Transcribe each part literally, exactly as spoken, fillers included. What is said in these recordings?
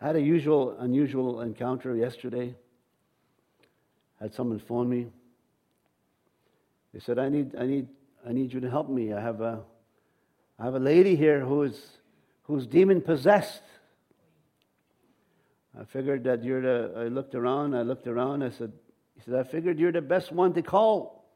I had a usual, unusual encounter yesterday. I had someone phone me. They said, I need, I need, I need you to help me. I have a, I have a lady here who is, who's demon possessed. I figured that you're the, I looked around, I looked around, I said, he said, I figured you're the best one to call.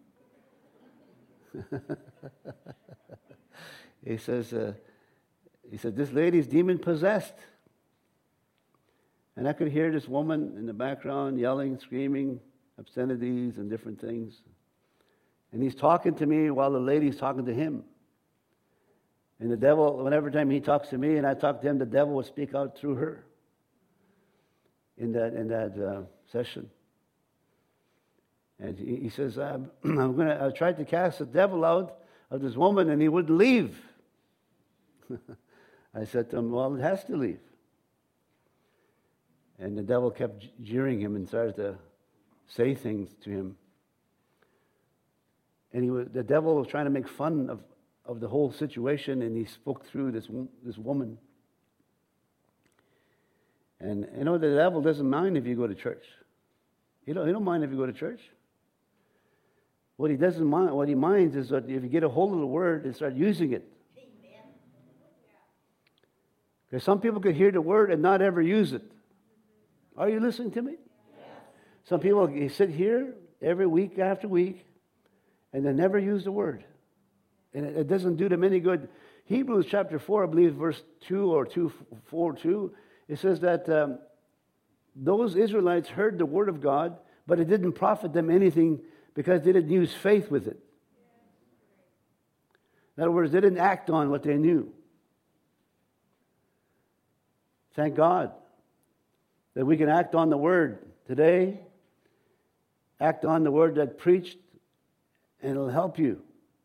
He says, uh, he said, this lady's demon possessed. And I could hear this woman in the background yelling, screaming, obscenities and different things. And he's talking to me while the lady's talking to him. And the devil, whenever time he talks to me and I talk to him, the devil will speak out through her in that in that uh, session. And he, he says, I'm, I'm gonna. I tried to cast the devil out of this woman, and he wouldn't leave. I said to him, well, it has to leave. And the devil kept jeering him and started to say things to him. And he was, the devil was trying to make fun of, of the whole situation, and he spoke through this this woman. And you know, the devil doesn't mind if you go to church. He don't, he don't mind if you go to church. What he doesn't mind, what he minds is that if you get a hold of the word and start using it. Because some people could hear the word and not ever use it. Are you listening to me? Yes. Some people sit here every week after week and they never use the word. And it, it doesn't do them any good. Hebrews chapter four, I believe, verse two or two, four, two, it says that um, those Israelites heard the word of God, but it didn't profit them anything because they didn't use faith with it. In other words, they didn't act on what they knew. Thank God that we can act on the word today, act on the word that preached, and it'll help you.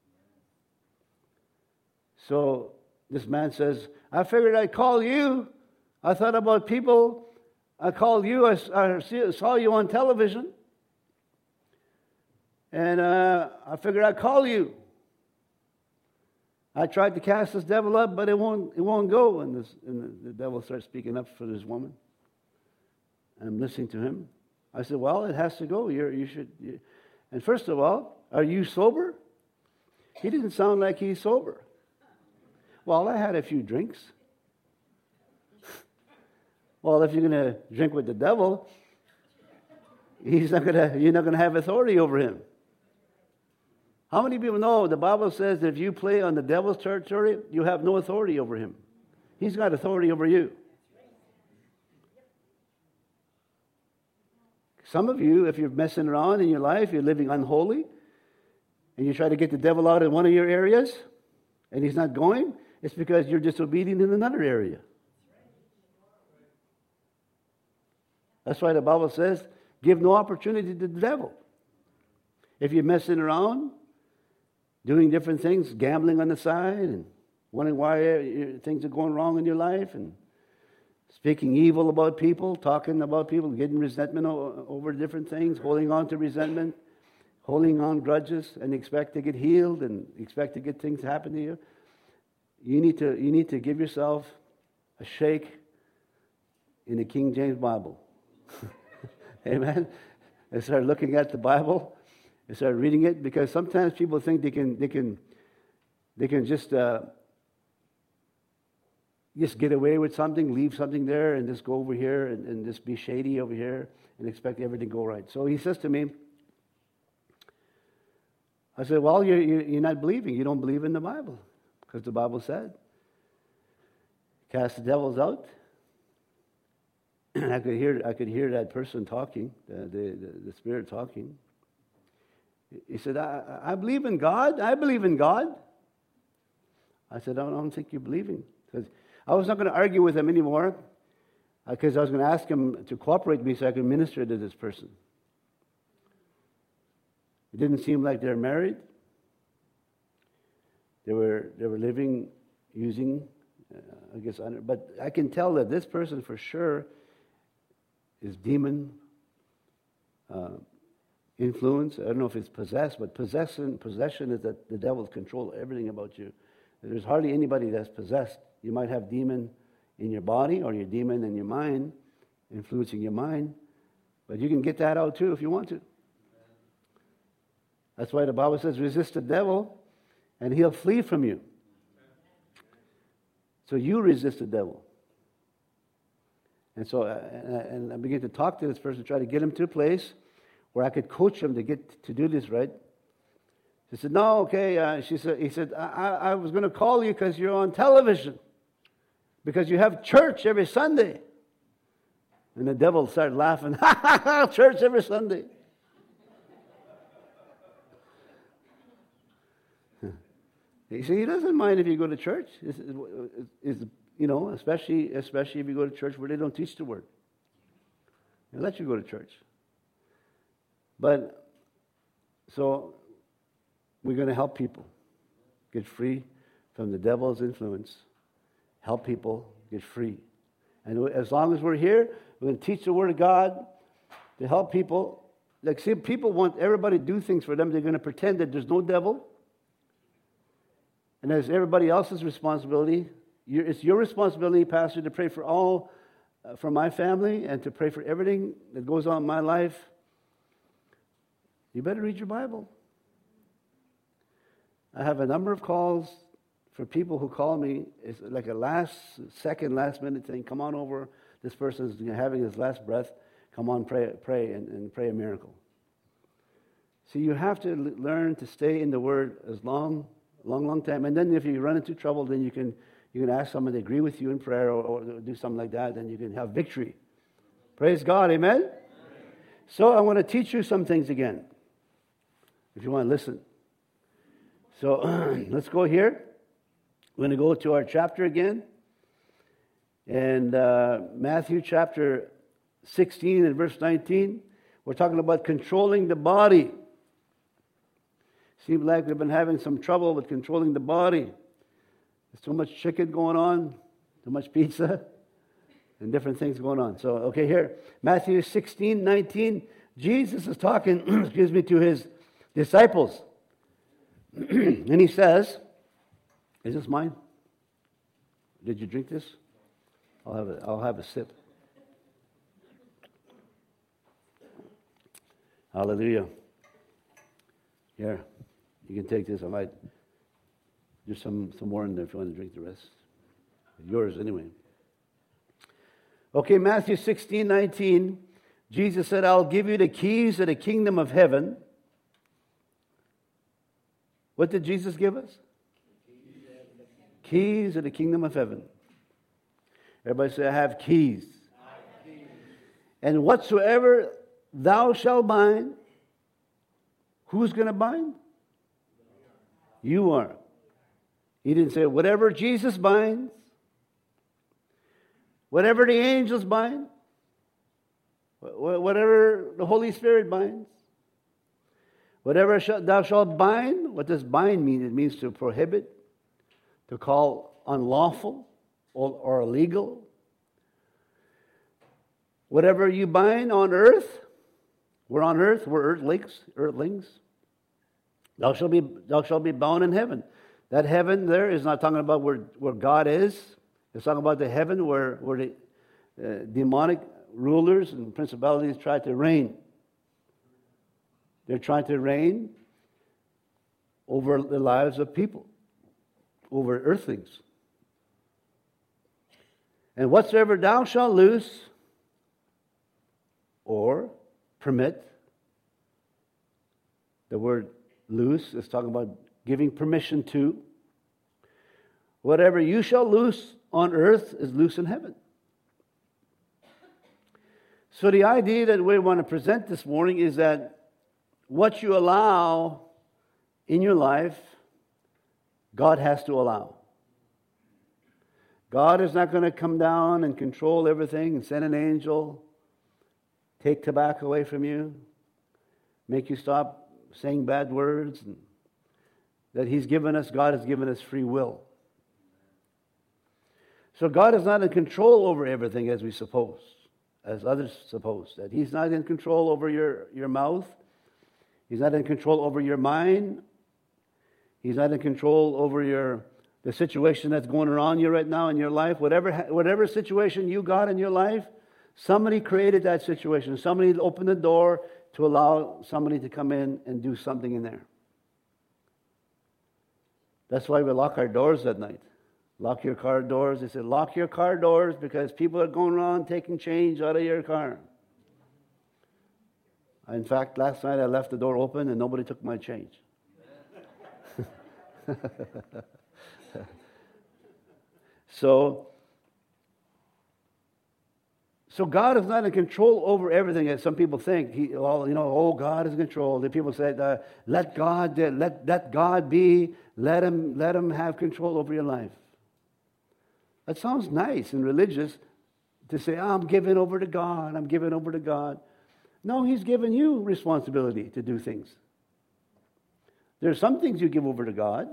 So this man says, I figured I'd call you. I thought about people. I called you. I, I saw you on television. And uh, I figured I'd call you. I tried to cast this devil up, but it won't, it won't go. And, this, and the, the devil starts speaking up for this woman. And I'm listening to him. I said, well, it has to go. You're, you should. You. And first of all, are you sober? He didn't sound like he's sober. Well, I had a few drinks. Well, if you're going to drink with the devil, he's not going to. You're not going to have authority over him. How many people know the Bible says that if you play on the devil's territory, you have no authority over him? He's got authority over you. Some of you, if you're messing around in your life, you're living unholy, and you try to get the devil out in one of your areas, and he's not going, it's because you're disobedient in another area. That's why the Bible says, give no opportunity to the devil. If you're messing around, doing different things, gambling on the side, and wondering why things are going wrong in your life, and speaking evil about people, talking about people, getting resentment over different things, holding on to resentment, holding on grudges, and expect to get healed and expect to get things happen to you. You need to you need to give yourself a shake in the King James Bible. Amen. And start looking at the Bible and start reading it, because sometimes people think they can they can they can just uh, just get away with something, leave something there, and just go over here and, and just be shady over here and expect everything to go right. So he says to me, I said, well, you're, you're not believing. You don't believe in the Bible, because the Bible said, cast the devils out. And I could hear I could hear that person talking, the, the, the spirit talking. He said, I, I believe in God. I believe in God. I said, I don't think you're believing. Because I was not going to argue with him anymore, because I was going to ask him to cooperate with me so I could minister to this person. It didn't seem like they're married. They were they were living using, uh, I guess, but I can tell that this person for sure is demon uh, influence. I don't know if it's possessed, but possession possession is that the devil's control everything about you. There's hardly anybody that's possessed. You might have demon in your body or your demon in your mind, influencing your mind. But you can get that out too if you want to. That's why the Bible says, resist the devil and he'll flee from you. So you resist the devil. And so uh, and I began to talk to this person, try to get him to a place where I could coach him to get to do this right. She said, no, okay. Uh, she said, he said, I, I was going to call you because you're on television, because you have church every Sunday. And the devil started laughing. Ha ha ha, church every Sunday. You see, he doesn't mind if you go to church. It's, it's, you know, especially especially if you go to church where they don't teach the word. They let you go to church. But, so, we're going to help people get free from the devil's influence. Help people get free. And as long as we're here, we're going to teach the Word of God to help people. Like, see, people want everybody to do things for them. They're going to pretend that there's no devil. And it's everybody else's responsibility. It's your responsibility, Pastor, to pray for all, uh, for my family, and to pray for everything that goes on in my life. You better read your Bible. I have a number of calls for people who call me. It's like a last second, last minute thing. Come on over. This person's having his last breath. Come on, pray, pray, and, and pray a miracle. See, you have to learn to stay in the Word as long, long, long time. And then if you run into trouble, then you can you can ask someone to agree with you in prayer or, or do something like that. Then you can have victory. Praise God, amen? Amen. So I want to teach you some things again, if you want to listen. So let's go here. We're going to go to our chapter again. And uh, Matthew chapter sixteen and verse nineteen. We're talking about controlling the body. Seems like we've been having some trouble with controlling the body. There's too much chicken going on, too much pizza, and different things going on. So, okay, here, Matthew sixteen, nineteen. Jesus is talking, excuse me, to his disciples. And he says, is this mine? Did you drink this? I'll have a, I'll have a sip. Hallelujah. Here, you can take this. I might, there's some, some more in there if you want to drink the rest. Yours anyway. Okay, Matthew sixteen, nineteen. Jesus said, I'll give you the keys of the kingdom of heaven. What did Jesus give us? Keys of the kingdom of heaven. Everybody say, I have keys. I have keys. And whatsoever thou shalt bind, who's going to bind? You are. He didn't say, whatever Jesus binds, whatever the angels bind, whatever the Holy Spirit binds, whatever thou shalt bind. What does bind mean? It means to prohibit, to call unlawful or, or illegal. Whatever you bind on earth, we're on earth, we're earthlings, earthlings. Thou shalt be, thou shalt be bound in heaven. That heaven there is not talking about where, where God is. It's talking about the heaven where, where the uh, demonic rulers and principalities try to reign. They're trying to reign over the lives of people, over earthlings. And whatsoever thou shalt loose or permit, the word loose is talking about giving permission to. Whatever you shall loose on earth is loose in heaven. So the idea that we want to present this morning is that what you allow in your life, God has to allow. God is not going to come down and control everything and send an angel, take tobacco away from you, make you stop saying bad words. And that He's given us, God has given us free will. So God is not in control over everything as we suppose, as others suppose. That He's not in control over your, your mouth. He's not in control over your mind. He's not in control over your The situation that's going around you right now in your life, whatever whatever situation you got in your life, somebody created that situation. Somebody opened the door to allow somebody to come in and do something in there. That's why we lock our doors at night. Lock your car doors. They said, lock your car doors because people are going around taking change out of your car. In fact, last night I left the door open and nobody took my change. so, so God is not in control over everything, as some people think. He, well, you know, oh, God is in control. The people say, uh, let God, uh, let let God be. Let him, let him have control over your life. That sounds nice and religious to say, oh, I'm giving over to God. I'm giving over to God. No, He's given you responsibility to do things. There are some things you give over to God,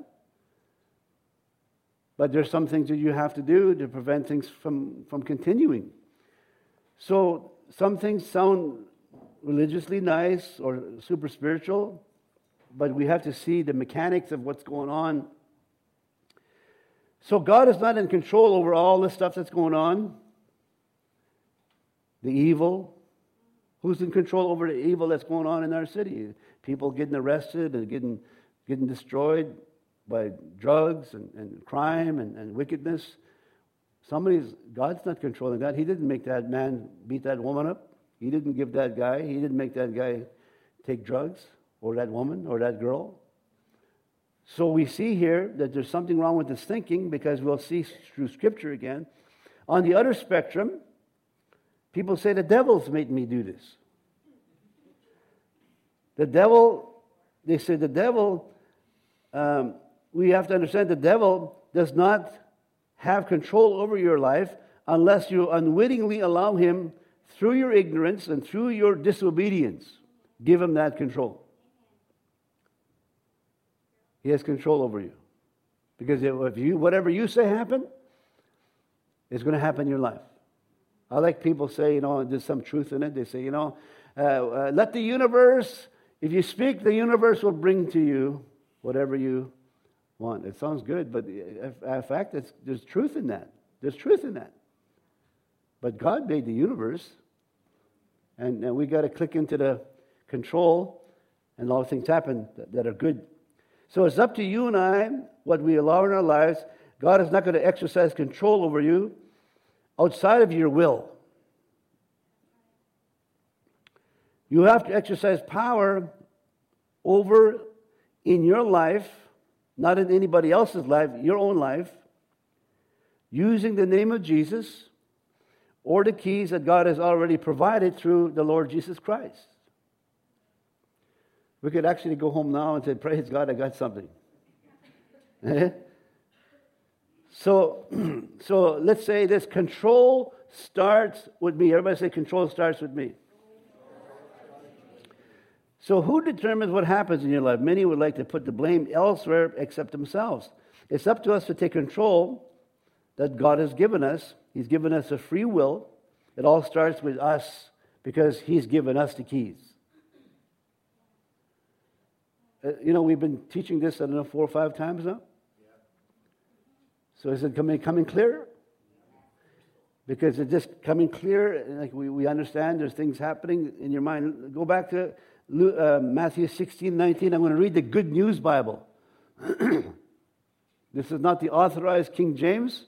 but there's some things that you have to do to prevent things from, from continuing. So some things sound religiously nice or super spiritual, but we have to see the mechanics of what's going on. So God is not in control over all the stuff that's going on. The evil. Who's in control over the evil that's going on in our city? People getting arrested and getting getting destroyed by drugs and, and crime and, and wickedness. Somebody's, God's not controlling that. He didn't make that man beat that woman up. He didn't give that guy, he didn't make that guy take drugs, or that woman, or that girl. So we see here that there's something wrong with this thinking, because we'll see through Scripture again. On the other spectrum, people say the devil's made me do this. The devil, they say the devil, um, we have to understand the devil does not have control over your life unless you unwittingly allow him, through your ignorance and through your disobedience, give him that control. He has control over you. Because if you, whatever you say happen, it's going to happen in your life. I like people say, you know, there's some truth in it. They say, you know, uh, uh, let the universe, if you speak, the universe will bring to you whatever you want. It sounds good, but in fact, it's, there's truth in that. There's truth in that. But God made the universe, and, and we got to click into the control, and a lot of things happen that, that are good. So it's up to you and I what we allow in our lives. God is not going to exercise control over you outside of your will. You have to exercise power over in your life, not in anybody else's life, your own life, using the name of Jesus or the keys that God has already provided through the Lord Jesus Christ. We could actually go home now and say, praise God, I got something. So, so let's say this, control starts with me. Everybody say control starts with me. So who determines what happens in your life? Many would like to put the blame elsewhere except themselves. It's up to us to take control that God has given us. He's given us a free will. It all starts with us because He's given us the keys. Uh, you know, we've been teaching this, I don't know, four or five times now. So is it coming, coming clear? Because it's just coming clear, like we, we understand there's things happening in your mind. Go back to uh, Matthew sixteen nineteen. I'm going to read the Good News Bible. This is not the authorized King James,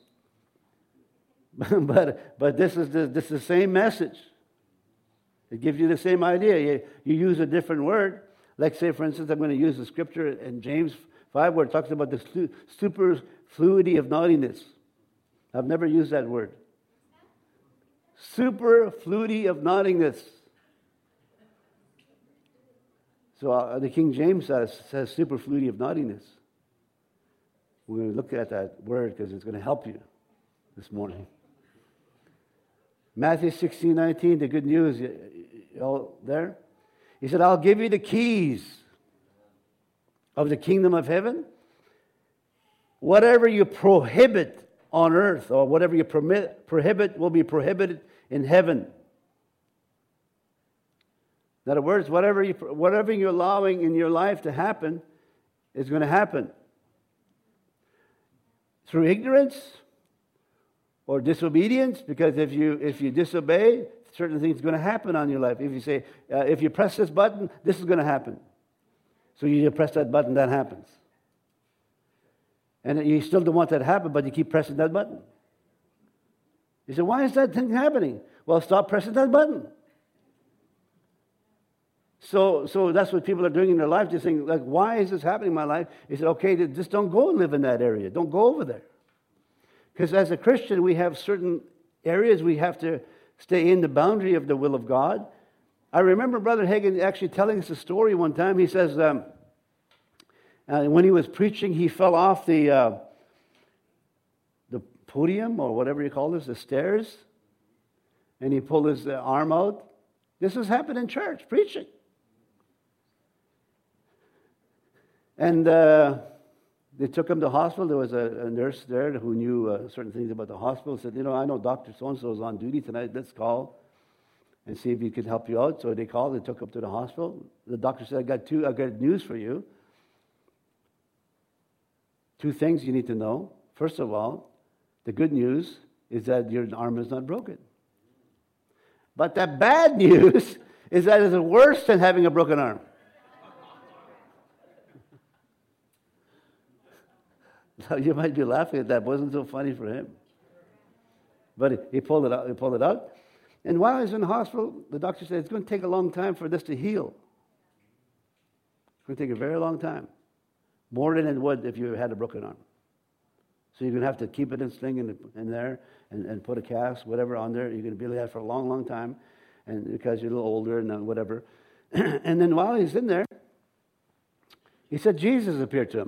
but but this is the this is the same message. It gives you the same idea. You, you use a different word. Like, say, for instance, I'm going to use the scripture in James five where it talks about the superfluity of naughtiness. I've never used that word. Superfluity of naughtiness. So uh, the King James says, says superfluity of naughtiness. We're going to look at that word because it's going to help you this morning. Matthew sixteen nineteen, the good news. You, you all there? He said, I'll give you the keys of the kingdom of heaven. Whatever you prohibit on earth, or whatever you permit, prohibit will be prohibited in heaven. In other words, whatever, you, whatever you're allowing in your life to happen is going to happen. through ignorance or disobedience, because if you if you disobey, certain things are going to happen on your life. If you say, uh, if you press this button, this is going to happen. So you press that button, that happens. And you still don't want that to happen, but you keep pressing that button. You say, why is that thing happening? Well, stop pressing that button. So, so that's what people are doing in their life. They're saying, like, why is this happening in my life? He said, okay, just don't go and live in that area. Don't go over there. Because as a Christian, we have certain areas we have to stay in the boundary of the will of God. I remember Brother Hagin actually telling us a story one time. He says, um, uh, when he was preaching, he fell off the uh, the podium, or whatever you call this, the stairs, and he pulled his uh, arm out. This has happened in church, preaching. And uh, they took him to the hospital. There was a, a nurse there who knew uh, certain things about the hospital. Said, you know, I know Doctor So-and-so is on duty tonight. Let's call and see if he could help you out. So they called. They took him to the hospital. The doctor said, I got two. I got news for you. Two things you need to know. First of all, the good news is that your arm is not broken. But the bad news is that it's worse than having a broken arm. You might be laughing at that. It wasn't so funny for him. But he pulled it out. He pulled it out. And while he was in the hospital, the doctor said, it's going to take a long time for this to heal. It's going to take a very long time. More than it would if you had a broken arm. So you're going to have to keep it in sling in, in there and, and put a cast, whatever, on there. You're going to be like that for a long, long time, and because you're a little older and whatever. And then while he's in there, he said Jesus appeared to him.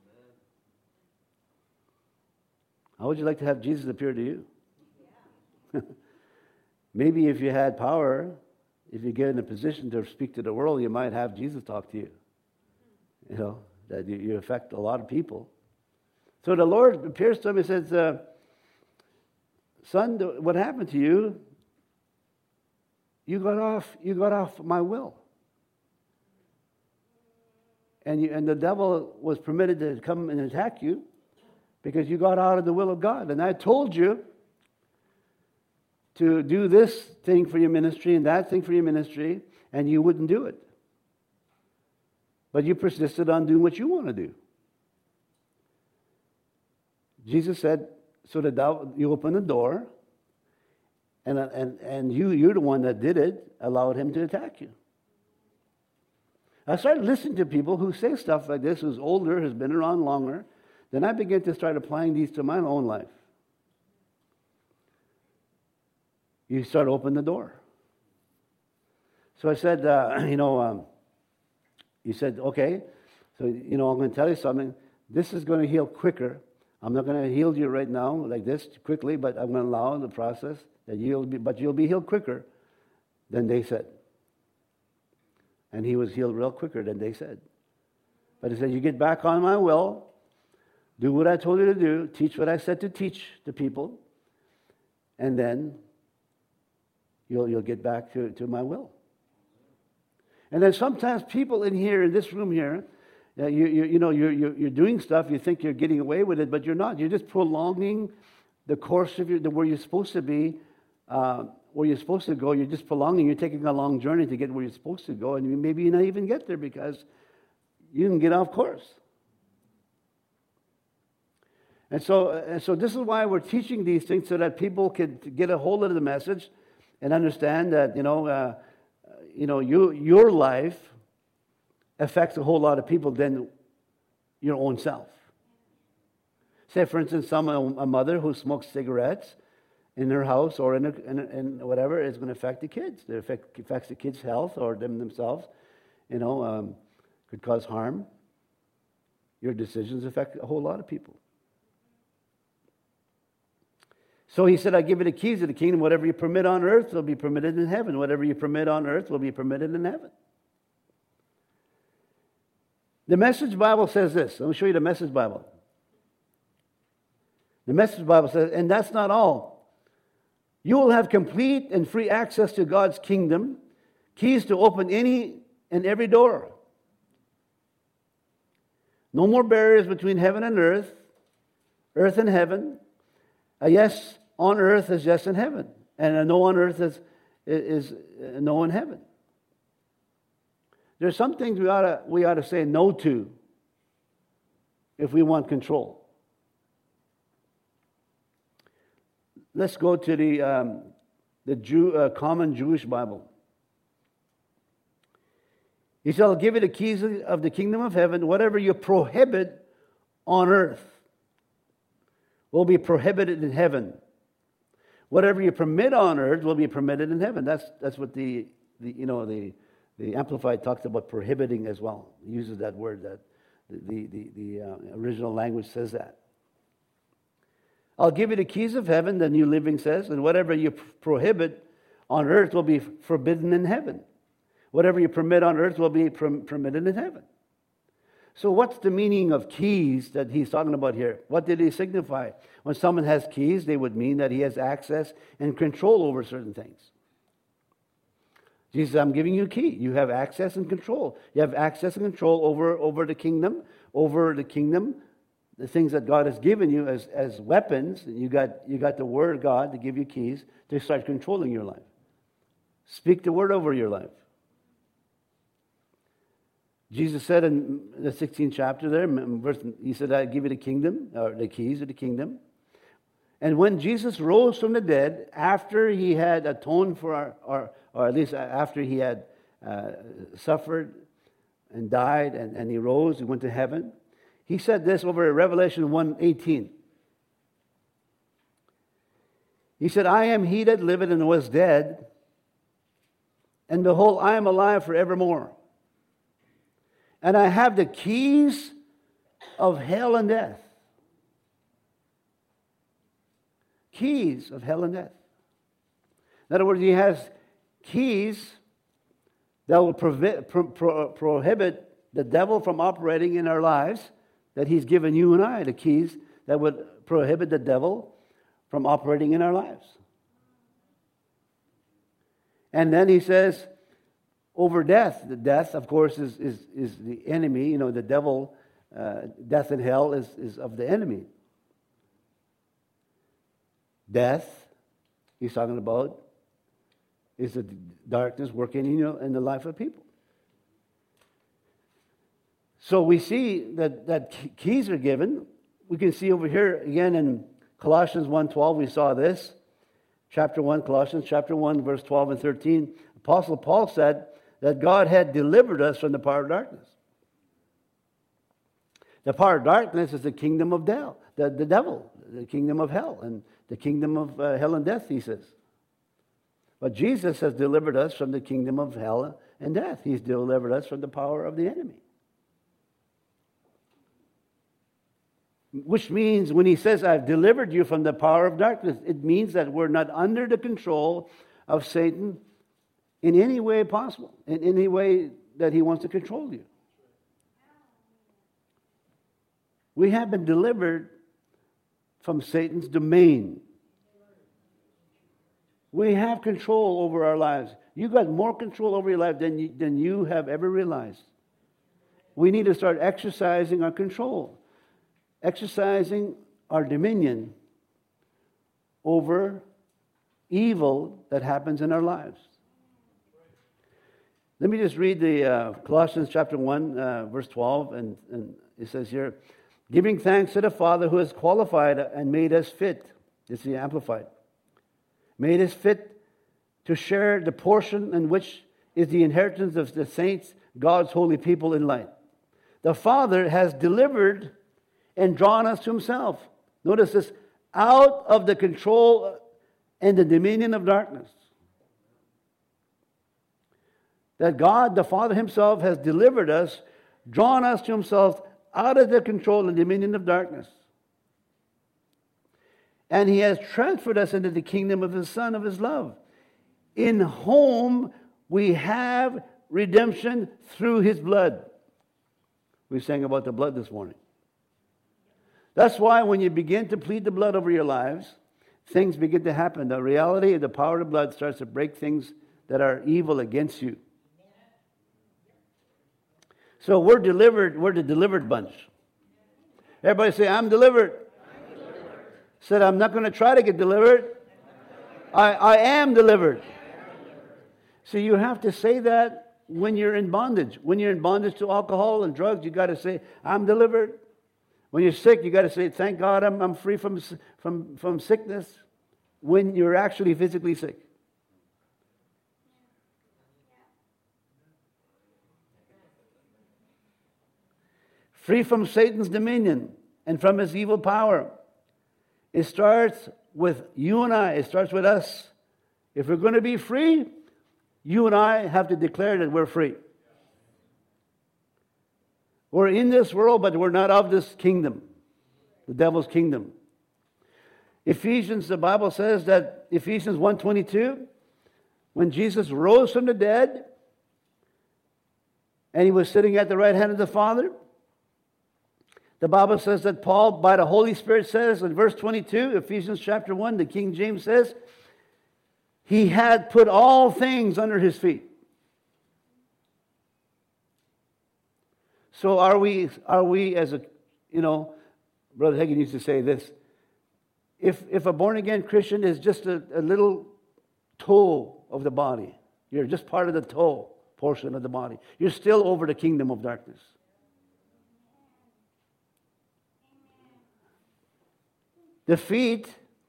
How would you like to have Jesus appear to you? Yeah. Maybe if you had power, if you get in a position to speak to the world, you might have Jesus talk to you. You know, that you, you affect a lot of people. So the Lord appears to him and says, uh, son, what happened to you? You got off, you got off my will. And, you, and the devil was permitted to come and attack you because you got out of the will of God. And I told you to do this thing for your ministry and that thing for your ministry, and you wouldn't do it. But you persisted on doing what you want to do. Jesus said, so the devil, you open the door, and, and, and you, you're the one that did it, allowed him to attack you. I started listening to people who say stuff like this, who's older, has been around longer. Then I began to start applying these to my own life. You start opening the door. So I said, uh, you know, um, he said, okay, so, you know, I'm going to tell you something. This is going to heal quicker. I'm not going to heal you right now like this quickly, but I'm going to allow the process that you'll be, but you'll be healed quicker than they said. And he was healed real quicker than they said. But he said, you get back on my will, do what I told you to do, teach what I said to teach the people, and then you'll you'll get back to, to my will. And then sometimes people in here, in this room here, uh, you, you you know, you're, you're you're doing stuff, you think you're getting away with it, but you're not. You're just prolonging the course of your, the, where you're supposed to be, uh, where you're supposed to go. You're just prolonging. You're taking a long journey to get where you're supposed to go, and maybe you not even get there because you can get off course. And so, and so this is why we're teaching these things, so that people can get a hold of the message and understand that, you know, uh, you know, you, your life affects a whole lot of people than your own self. Say, for instance, some a mother who smokes cigarettes in her house or in, a, in, a, in whatever is going to affect the kids. It affect, affects the kids' health or them themselves. You know, um, could cause harm. Your decisions affect a whole lot of people. So he said, I give you the keys of the kingdom. Whatever you permit on earth will be permitted in heaven. Whatever you permit on earth will be permitted in heaven. The Message Bible says this. Let me show you the Message Bible. The Message Bible says, and that's not all. You will have complete and free access to God's kingdom, keys to open any and every door. No more barriers between heaven and earth. earth and heaven. A yes on earth is yes in heaven. And a no on earth is, is, is no in heaven. There's some things we ought to, we ought to say no to if we want control. Let's go to the, um, the Jew, uh, common Jewish Bible. He said, I'll give you the keys of the kingdom of heaven. Whatever you prohibit on earth will be prohibited in heaven. Whatever you permit on earth will be permitted in heaven. That's that's what the, the you know the the Amplified talks about prohibiting as well. He uses that word. That the the the uh, original language says that. I'll give you the keys of heaven, the New Living says, and whatever you prohibit on earth will be forbidden in heaven. Whatever you permit on earth will be permitted in heaven. So what's the meaning of keys that he's talking about here? What did he signify? When someone has keys, they would mean that he has access and control over certain things. Jesus said, I'm giving you a key. You have access and control. You have access and control over, over the kingdom, over the kingdom, the things that God has given you as, as weapons. You got, you got the Word of God to give you keys to start controlling your life. Speak the Word over your life. Jesus said in the sixteenth chapter there, he said, I give you the kingdom, or the keys of the kingdom. And when Jesus rose from the dead, after he had atoned for our, our or at least after he had uh, suffered and died, and, and he rose, he went to heaven, he said this over in Revelation one eighteen. He said, I am he that liveth and was dead, and behold, I am alive forevermore. And I have the keys of hell and death. Keys of hell and death. In other words, he has keys that will provi- pro- pro- prohibit the devil from operating in our lives, that he's given you and I, the keys that would prohibit the devil from operating in our lives. And then he says, over death. The death, of course, is, is, is the enemy. You know, the devil, uh, death and hell is, is of the enemy. Death, he's talking about, is the darkness working in, you know, in the life of people. So we see that, that keys are given. We can see over here again in Colossians one twelve, we saw this. Chapter one, Colossians chapter one, verse twelve and thirteen. Apostle Paul said that God had delivered us from the power of darkness. The power of darkness is the kingdom of hell, the, the devil, the kingdom of hell, and the kingdom of uh, hell and death, he says. But Jesus has delivered us from the kingdom of hell and death. He's delivered us from the power of the enemy. Which means when he says, I've delivered you from the power of darkness, it means that we're not under the control of Satan in any way possible, in any way that he wants to control you. We have been delivered from Satan's domain. We have control over our lives. You've got more control over your life than you, than you have ever realized. We need to start exercising our control, exercising our dominion over evil that happens in our lives. Let me just read the uh, Colossians chapter one, uh, verse twelve, and, and it says here, giving thanks to the Father who has qualified and made us fit. This is the Amplified. Made us fit to share the portion in which is the inheritance of the saints, God's holy people in light. The Father has delivered and drawn us to himself. Notice this, out of the control and the dominion of darkness. That God, the Father himself, has delivered us, drawn us to himself out of the control and dominion of darkness. And he has transferred us into the kingdom of his Son, of his love, in whom we have redemption through his blood. We sang about the blood this morning. That's why when you begin to plead the blood over your lives, things begin to happen. The reality of the power of the blood starts to break things that are evil against you. So we're delivered, we're the delivered bunch. Everybody say, I'm delivered. I'm delivered. Said, I'm not going to try to get delivered. I, I am delivered. So you have to say that when you're in bondage. When you're in bondage to alcohol and drugs, you got to say, I'm delivered. When you're sick, you got to say, thank God I'm, I'm free from, from, from sickness. When you're actually physically sick. Free from Satan's dominion and from his evil power. It starts with you and I. It starts with us. If we're going to be free, you and I have to declare that we're free. We're in this world, but we're not of this kingdom, the devil's kingdom. Ephesians, the Bible says that Ephesians one twenty-two, when Jesus rose from the dead and he was sitting at the right hand of the Father, the Bible says that Paul, by the Holy Spirit, says in verse twenty-two, Ephesians chapter one, the King James says, he had put all things under his feet. So are we, are we as a, you know, Brother Hagin used to say this, if, if a born-again Christian is just a, a little toe of the body, you're just part of the toe portion of the body, you're still over the kingdom of darkness. The feet,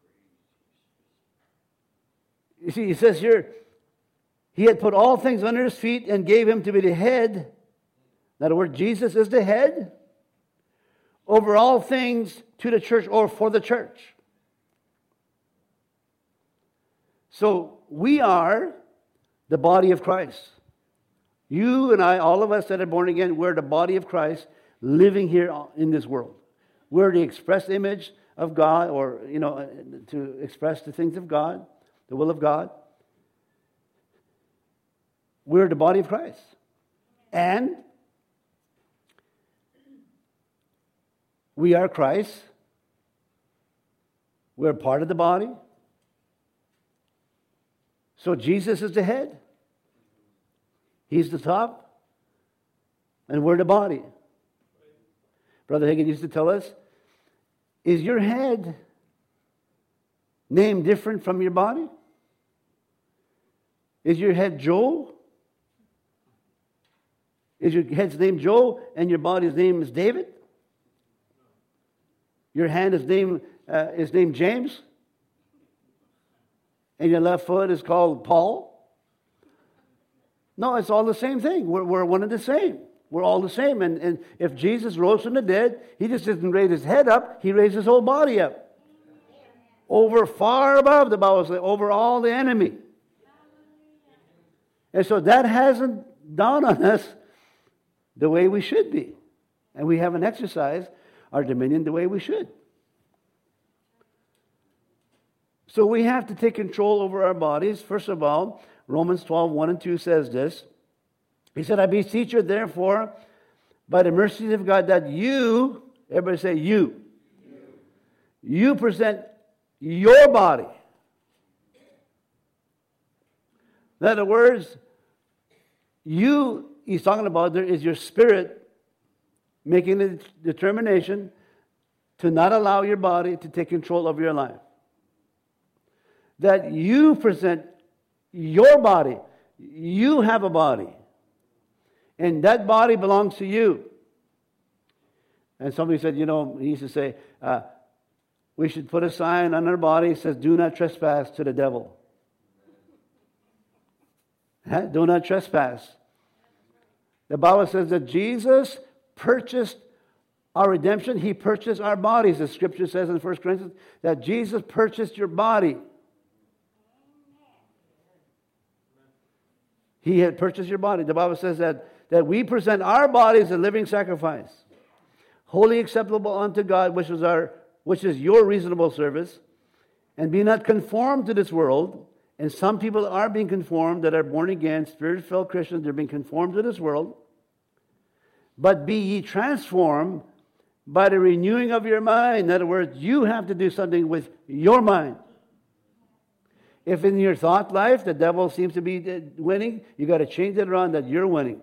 you see, he says here, he had put all things under his feet and gave him to be the head. In other words, Jesus is the head over all things to the church or for the church. So we are the body of Christ. You and I, all of us that are born again, we're the body of Christ living here in this world. We're the express image of God, or, you know, to express the things of God, the will of God. We're the body of Christ. And we are Christ. We're part of the body. So Jesus is the head. He's the top. And we're the body. Brother Hagin used to tell us, is your head name different from your body? Is your head Joe? Is your head's name Joe and your body's name is David? Your hand is named uh, is named James? And your left foot is called Paul? No, it's all the same thing. We're, we're one and the same. We're all the same. And, and if Jesus rose from the dead, he just didn't raise his head up, he raised his whole body up. Over, far above, the Bible says, over all the enemy. And so that hasn't dawned on us the way we should be. And we haven't exercised our dominion the way we should. So we have to take control over our bodies. First of all, Romans twelve, one and two says this. He said, I beseech you, therefore, by the mercies of God, that you, everybody say you, you, you present your body. In other words, you, he's talking about, there is your spirit making the determination to not allow your body to take control of your life. That you present your body. You have a body. And that body belongs to you. And somebody said, you know, he used to say, uh, we should put a sign on our body that says, do not trespass to the devil. Huh? Do not trespass. The Bible says that Jesus purchased our redemption. He purchased our bodies. The scripture says in First Corinthians that Jesus purchased your body. He had purchased your body. The Bible says that, that we present our bodies a living sacrifice, wholly acceptable unto God, which is our, which is your reasonable service. And be not conformed to this world. And some people are being conformed that are born again, spirit-filled Christians. They're being conformed to this world. But be ye transformed by the renewing of your mind. In other words, you have to do something with your mind. If in your thought life the devil seems to be winning, you got to change it around that you're winning.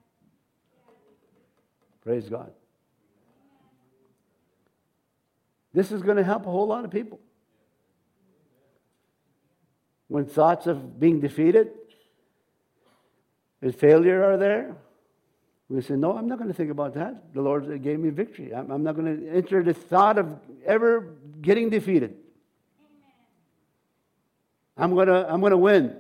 Praise God. This is going to help a whole lot of people. When thoughts of being defeated and failure are there, we say, no, I'm not going to think about that. The Lord gave me victory. I'm, I'm not going to enter the thought of ever getting defeated. I'm going to, I'm going to win.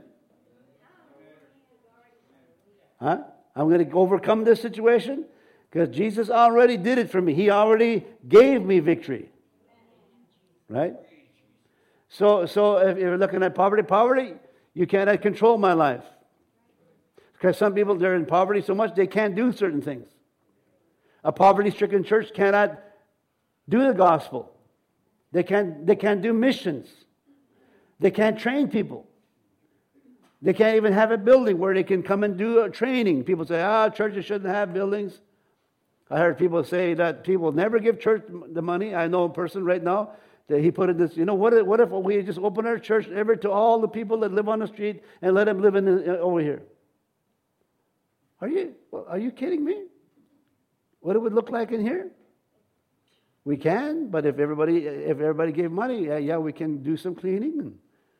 Huh? I'm going to overcome this situation because Jesus already did it for me. He already gave me victory. Right? So, so if you're looking at poverty, poverty, you cannot control my life. Because some people, they're in poverty so much, they can't do certain things. A poverty-stricken church cannot do the gospel. They can't, they can't do missions. They can't train people. They can't even have a building where they can come and do a training. People say, ah, churches shouldn't have buildings. I heard people say that people never give church the money. I know a person right now that he put in this, you know, what if, what if we just open our church ever to all the people that live on the street and let them live in the, over here? Are you, are you kidding me? What it would look like in here? We can, but if everybody if everybody gave money, yeah, yeah we can do some cleaning. And,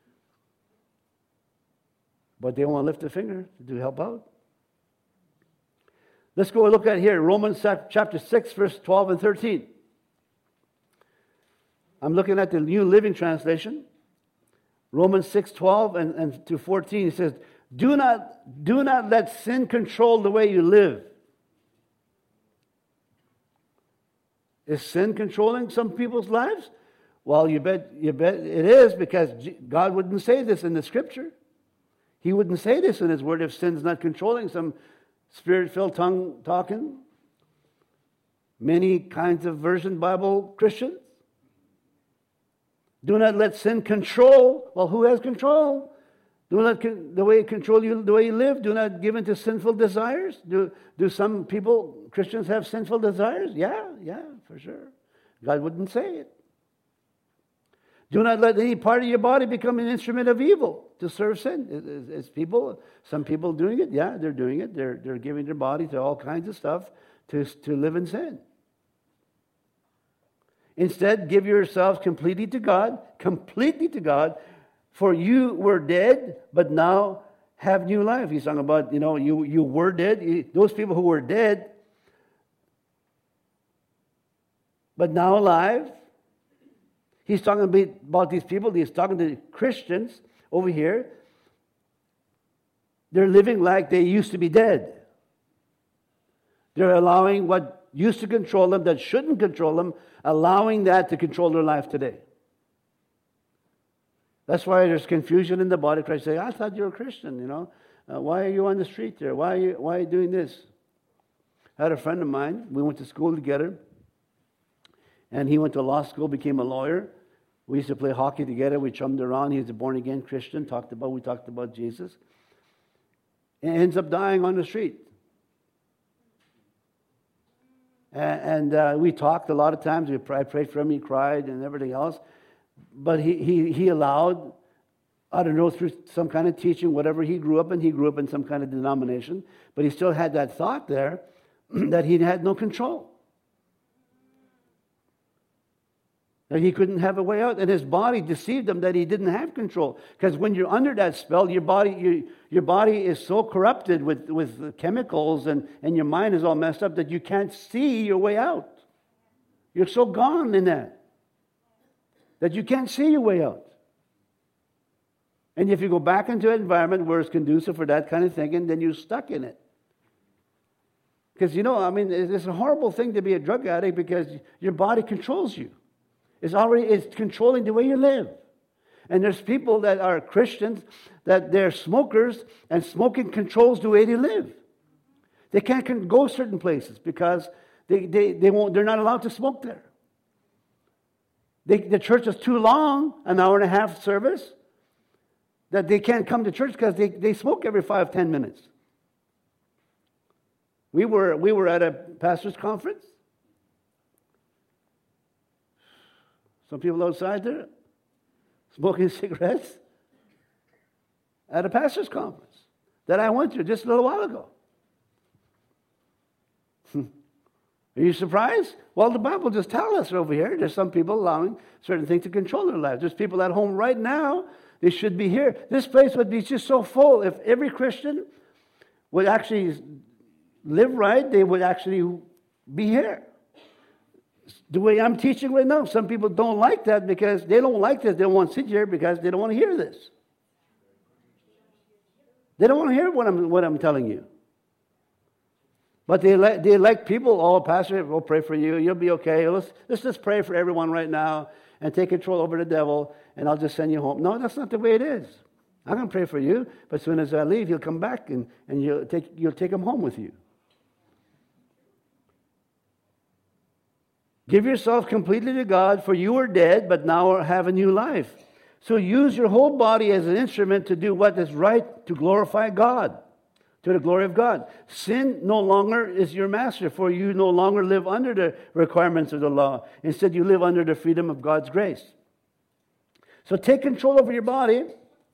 but they won't lift a finger to help out. Let's go look at here, Romans chapter six, verse twelve and thirteen. I'm looking at the New Living Translation. Romans six, twelve and, and to fourteen. It says, Do not, do not let sin control the way you live. Is sin controlling some people's lives? Well, you bet, you bet it is, because God wouldn't say this in the Scripture. He wouldn't say this in His Word if sin's not controlling some spirit-filled tongue talking, many kinds of version Bible Christians. Do not let sin control. Well, who has control? Do not con- the way it control you, the way you live. Do not give in to sinful desires. Do do some people, Christians, have sinful desires? Yeah, yeah, for sure. God wouldn't say it. Do not let any part of your body become an instrument of evil to serve sin. Is, is people, some people doing it? Yeah, they're doing it. They're they're giving their body to all kinds of stuff to to live in sin. Instead, give yourselves completely to God, completely to God. For you were dead, but now have new life. He's talking about, you know, you, you were dead. You, those people who were dead, but now alive. He's talking about these people. He's talking to Christians over here. They're living like they used to be dead. They're allowing what used to control them, that shouldn't control them, allowing that to control their life today. That's why there's confusion in the body of Christ. Say, I thought you were a Christian, you know. Uh, why are you on the street there? Why are you, why are you doing this? I had a friend of mine. We went to school together. And he went to law school, became a lawyer. We used to play hockey together. We chummed around. He was a born-again Christian. Talked about, we talked about Jesus. And ends up dying on the street. And, and uh, we talked a lot of times. We, I prayed for him. He cried and everything else. But he, he, he allowed, I don't know, through some kind of teaching, whatever he grew up in, he grew up in some kind of denomination, but he still had that thought there that he had no control. That he couldn't have a way out. And his body deceived him that he didn't have control. Because when you're under that spell, your body your, your body is so corrupted with, with chemicals and, and your mind is all messed up that you can't see your way out. You're so gone in that. That you can't see your way out. And if you go back into an environment where it's conducive for that kind of thinking, then you're stuck in it. Because, you know, I mean, it's a horrible thing to be a drug addict because your body controls you. It's already, it's controlling the way you live. And there's people that are Christians that they're smokers and smoking controls the way they live. They can't go certain places because they, they, they won't, they're not allowed to smoke there. They, the church is too long, an hour and a half service, that they can't come to church because they, they smoke every five, ten minutes. We were, we were at a pastor's conference. Some people outside there smoking cigarettes at a pastor's conference that I went to just a little while ago. Are you surprised? Well, the Bible just tells us over here, there's some people allowing certain things to control their lives. There's people at home right now, they should be here. This place would be just so full. If every Christian would actually live right, they would actually be here. The way I'm teaching right now, some people don't like that because they don't like this. They don't want to sit here because they don't want to hear this. They don't want to hear what I'm, what I'm telling you. But they like, they like people, oh, Pastor, we'll pray for you. You'll be okay. Let's, let's just pray for everyone right now and take control over the devil, and I'll just send you home. No, that's not the way it is. I'm going to pray for you, but as soon as I leave, he'll come back, and, and you'll, take, you'll take him home with you. Give yourself completely to God, for you are dead, but now have a new life. So use your whole body as an instrument to do what is right, to glorify God. To the glory of God. Sin no longer is your master, for you no longer live under the requirements of the law. Instead, you live under the freedom of God's grace. So take control over your body.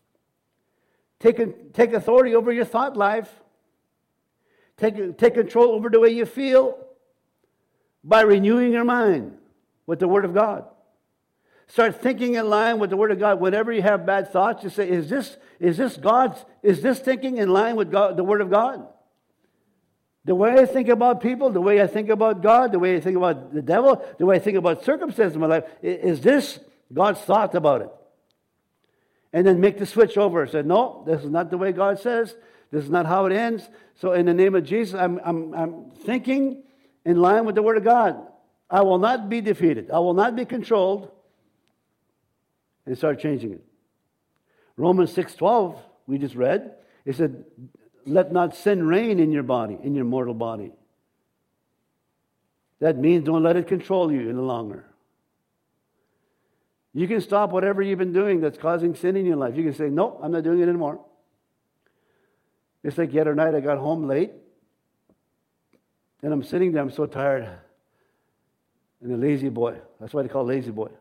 Take, take authority over your thought life. Take, take control over the way you feel by renewing your mind with the Word of God. Start thinking in line with the Word of God. Whenever you have bad thoughts, you say, is this, is this God's, is this thinking in line with God, the Word of God? The way I think about people, the way I think about God, the way I think about the devil, the way I think about circumstances in my life, is this God's thought about it? And then make the switch over. Say, no, this is not the way God says. This is not how it ends. So in the name of Jesus, I'm, I'm, I'm thinking in line with the Word of God. I will not be defeated. I will not be controlled. And start changing it. Romans six twelve, we just read, it said, let not sin reign in your body, in your mortal body. That means don't let it control you any longer. You can stop whatever you've been doing that's causing sin in your life. You can say, nope, I'm not doing it anymore. It's like the other night I got home late, and I'm sitting there, I'm so tired. And a lazy boy, that's why they call lazy boy.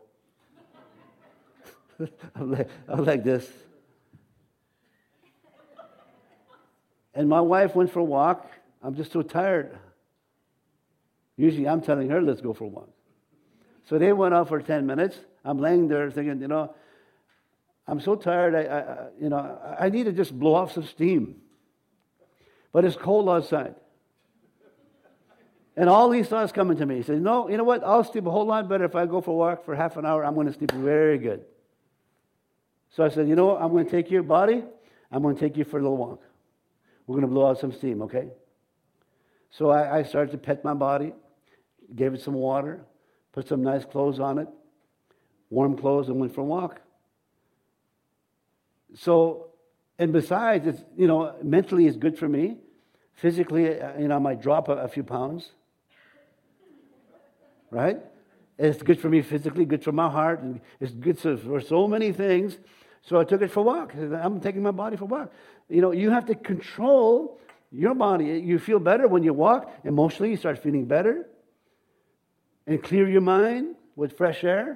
I'm like, I'm like this. And my wife went for a walk. I'm just so tired. Usually I'm telling her, let's go for a walk. So they went out for ten minutes. I'm laying there thinking, you know, I'm so tired. I, I you know, I need to just blow off some steam. But it's cold outside. And all these thoughts coming to me. He said, no, you know what? I'll sleep a whole lot better if I go for a walk for half an hour. I'm going to sleep very good. So I said, you know what? I'm going to take your body. I'm going to take you for a little walk. We're going to blow out some steam, okay? So I, I started to pet my body, gave it some water, put some nice clothes on it, warm clothes, and went for a walk. So, and besides, it's, you know, mentally it's good for me. Physically, you know, I might drop a, a few pounds. Right? It's good for me physically, good for my heart, and it's good for so many things. So I took it for a walk. I'm taking my body for a walk. You know, you have to control your body. You feel better when you walk. Emotionally, you start feeling better. And clear your mind with fresh air.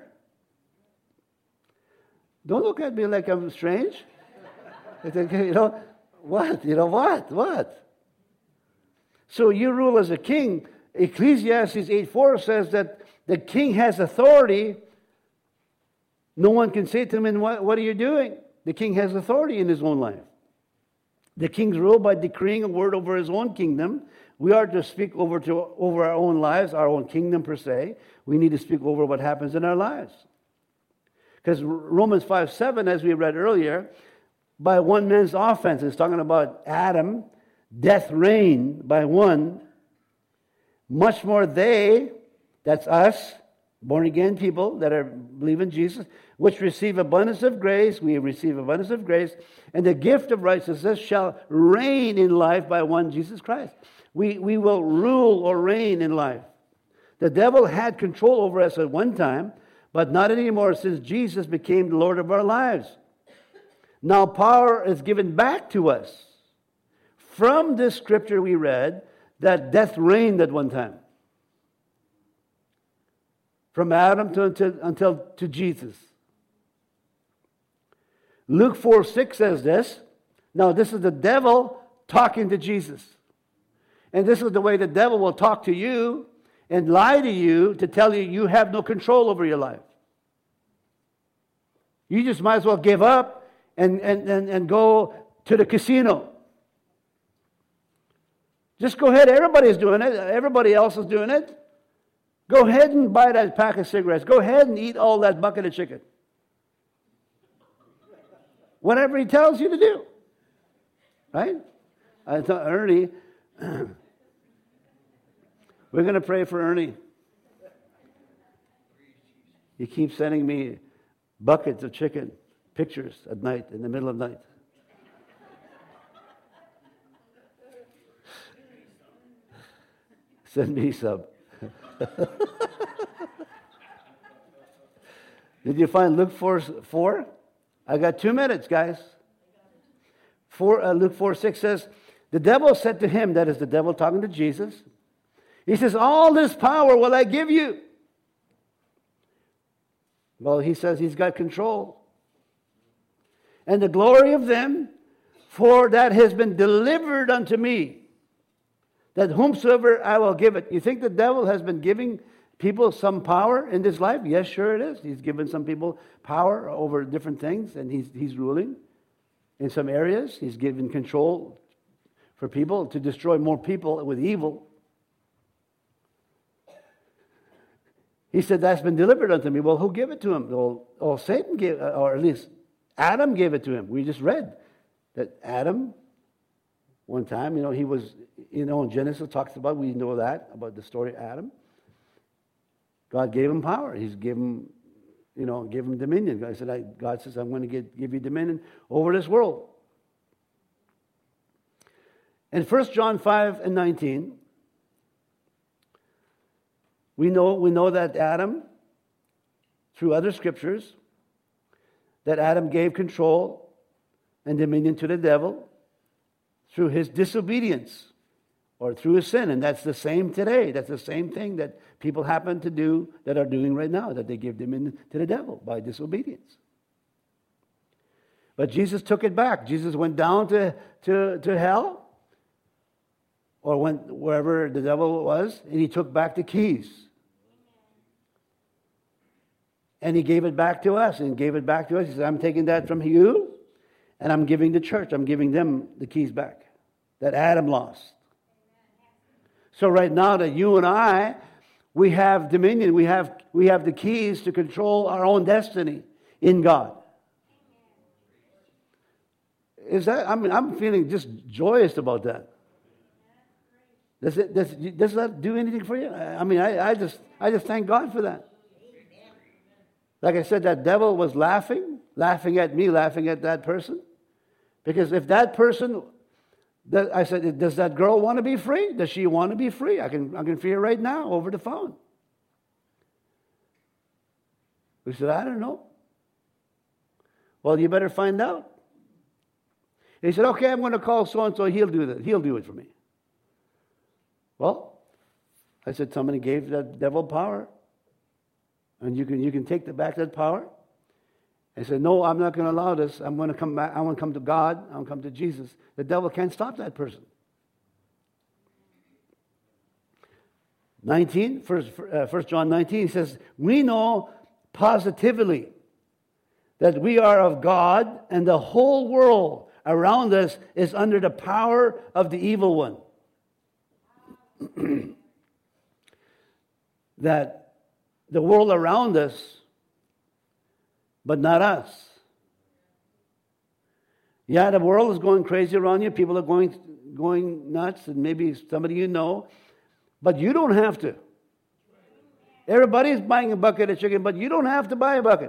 Don't look at me like I'm strange. You know, what? You know, what? What? So you rule as a king. Ecclesiastes eight four says that the king has authority. No one can say to him, what, what are you doing? The king has authority in his own life. The king's rule by decreeing a word over his own kingdom. We are to speak over, to, over our own lives, our own kingdom per se. We need to speak over what happens in our lives. Because Romans five seven, as we read earlier, by one man's offense, it's talking about Adam, death reigned by one. Much more they, that's us, born-again people that are believe in Jesus, which receive abundance of grace, we receive abundance of grace, and the gift of righteousness shall reign in life by one Jesus Christ. We, we will rule or reign in life. The devil had control over us at one time, but not anymore since Jesus became the Lord of our lives. Now power is given back to us. From this scripture we read that death reigned at one time. From Adam to until, until to Jesus. Luke four six says this. Now this is the devil talking to Jesus. And this is the way the devil will talk to you and lie to you to tell you you have no control over your life. You just might as well give up and, and, and, and go to the casino. Just go ahead. Everybody's doing it. Everybody else is doing it. Go ahead and buy that pack of cigarettes. Go ahead and eat all that bucket of chicken. Whatever he tells you to do. Right? I thought Ernie, we're going to pray for Ernie. He keeps sending me buckets of chicken, pictures at night, in the middle of the night. Send me some. Did you find Luke four, four? I got two minutes, guys. Four, uh, Luke four six says, the devil said to him, that is the devil talking to Jesus, he says, all this power will I give you. Well, he says he's got control. And the glory of them, for that has been delivered unto me, that whomsoever I will give it. You think the devil has been giving people some power in this life? Yes, sure it is. He's given some people power over different things, and he's, he's ruling in some areas. He's given control for people to destroy more people with evil. He said, that's been delivered unto me. Well, who gave it to him? Well, well Satan gave, or at least Adam gave it to him. We just read that Adam, one time, you know, he was, you know, in Genesis talks about, we know that, about the story of Adam. God gave him power. He's given, you know, gave him dominion. God said, I, God says, I'm going to get, give you dominion over this world. In First John five and nineteen, we know, we know that Adam, through other scriptures, that Adam gave control and dominion to the devil through his disobedience or through his sin. And that's the same today. That's the same thing that people happen to do, that are doing right now, that they give dominion to the devil by disobedience. But Jesus took it back. Jesus went down to, to, to hell, or went wherever the devil was, and he took back the keys. And he gave it back to us, and gave it back to us. He said, I'm taking that from you, and I'm giving the church, I'm giving them the keys back that Adam lost. So right now that you and I, we have dominion, we have, we have the keys to control our own destiny in God. Is that, I mean, I'm feeling just joyous about that. Does it, does, does that do anything for you? I mean, I, I just, I just thank God for that. Like I said, that devil was laughing, laughing at me, laughing at that person. Because if that person, that, I said, does that girl want to be free? Does she want to be free? I can, I can free her right now over the phone. We said, I don't know. Well, you better find out. He said, okay, I'm going to call so-and-so. He'll do that. He'll do it for me. Well, I said, somebody gave that devil power. And you can you can take the, back that power. I said, no, I'm not going to allow this. I'm going to come back. I want to come to God. I want to come to Jesus. The devil can't stop that person. nineteen, first, uh, First John nineteen says, we know positively that we are of God, and the whole world around us is under the power of the evil one. That the world around us, but not us. Yeah, the world is going crazy around you. People are going, going nuts, and maybe somebody you know, but you don't have to. Everybody's buying a bucket of chicken, but you don't have to buy a bucket.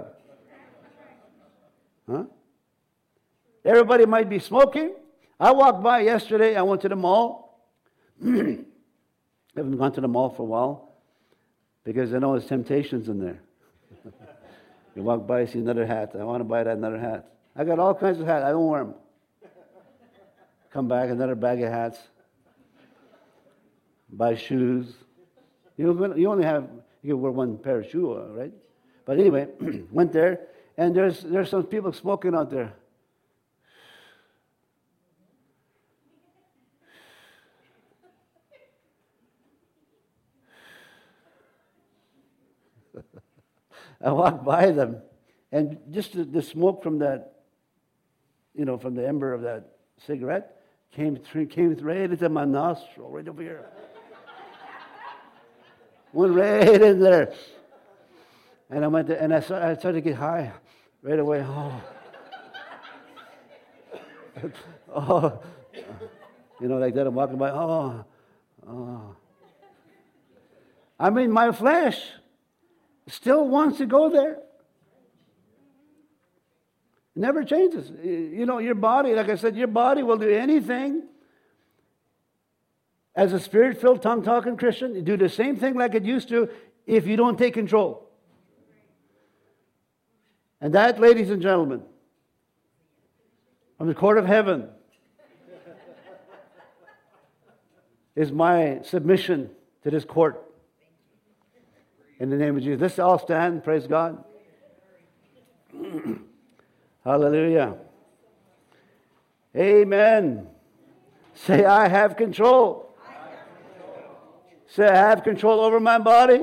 Huh? Everybody might be smoking. I walked by yesterday. I went to the mall. I haven't gone to the mall for a while because I know there's temptations in there. You walk by, see another hat. I want to buy that another hat. I got all kinds of hats. I don't wear them. Come back, another bag of hats. Buy shoes. You you only have, you can wear one pair of shoes, right? But anyway, went there, and there's there's some people smoking out there. I walked by them, and just the, the smoke from that, you know, from the ember of that cigarette came through, came right into my nostril, right over here. Went right in there. And I went to, and I started, I started to get high right away. Oh. Oh. You know, like that, I'm walking by. Oh. Oh. I mean, my flesh still wants to go there. It never changes. You know, your body, like I said, your body will do anything. As a spirit-filled, tongue-talking Christian, you do the same thing like it used to if you don't take control. And that, ladies and gentlemen, from the court of heaven, is my submission to this court. In the name of Jesus. Let's all stand. Praise God. Hallelujah. Amen. Say, I have control. I have control. Say, I have control over my body.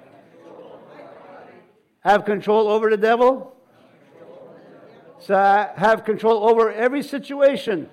Have control over the devil. So I have control over every situation,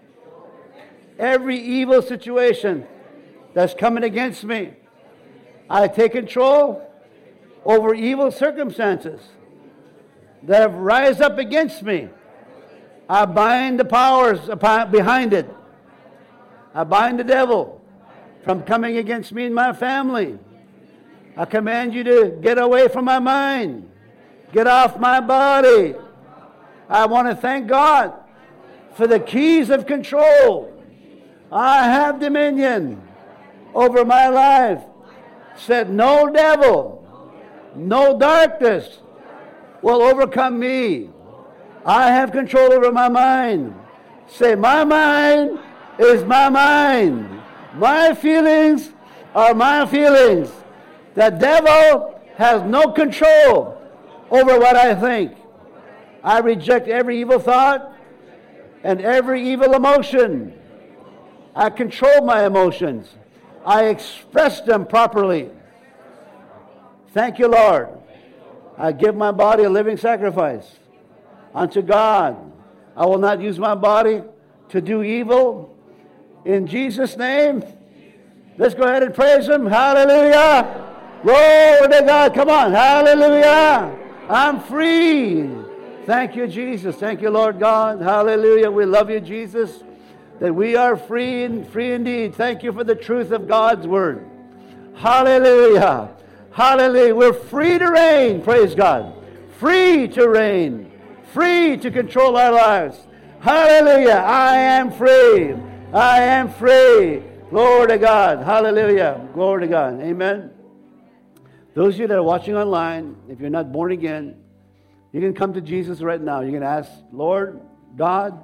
every evil situation that's coming against me. I take control over evil circumstances that have rise up against me. I bind the powers behind it. I bind the devil from coming against me and my family. I command you to get away from my mind. Get off my body. I want to thank God for the keys of control. I have dominion over my life. Said, no devil, no darkness will overcome me. I have control over my mind. Say, my mind is my mind. My feelings are my feelings. The devil has no control over what I think. I reject every evil thought and every evil emotion. I control my emotions. I express them properly. Thank you, Lord. I give my body a living sacrifice unto God. I will not use my body to do evil. In Jesus' name, let's go ahead and praise Him. Hallelujah. Glory to God. Come on. Hallelujah. I'm free. Thank you, Jesus. Thank you, Lord God. Hallelujah. We love you, Jesus, that we are free and free indeed. Thank you for the truth of God's word. Hallelujah. Hallelujah. We're free to reign. Praise God. Free to reign. Free to control our lives. Hallelujah. I am free. I am free. Glory to God. Hallelujah. Glory to God. Amen. Those of you that are watching online, if you're not born again, you can come to Jesus right now. You can ask, Lord, God,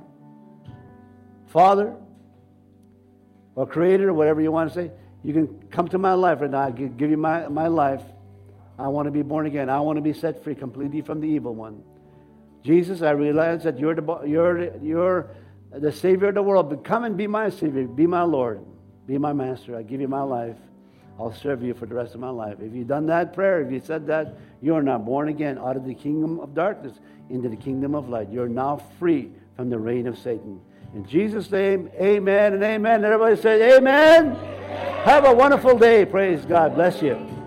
Father, or Creator, or whatever you want to say. You can come to my life right now. I give you my, my life. I want to be born again. I want to be set free completely from the evil one. Jesus, I realize that you're the, you're, you're the Savior of the world, but come and be my Savior. Be my Lord. Be my Master. I give you my life. I'll serve you for the rest of my life. If you've done that prayer, if you said that, you are now born again out of the kingdom of darkness into the kingdom of light. You're now free from the reign of Satan. In Jesus' name, amen and amen. Everybody say amen. Amen. Have a wonderful day. Praise God. Bless you.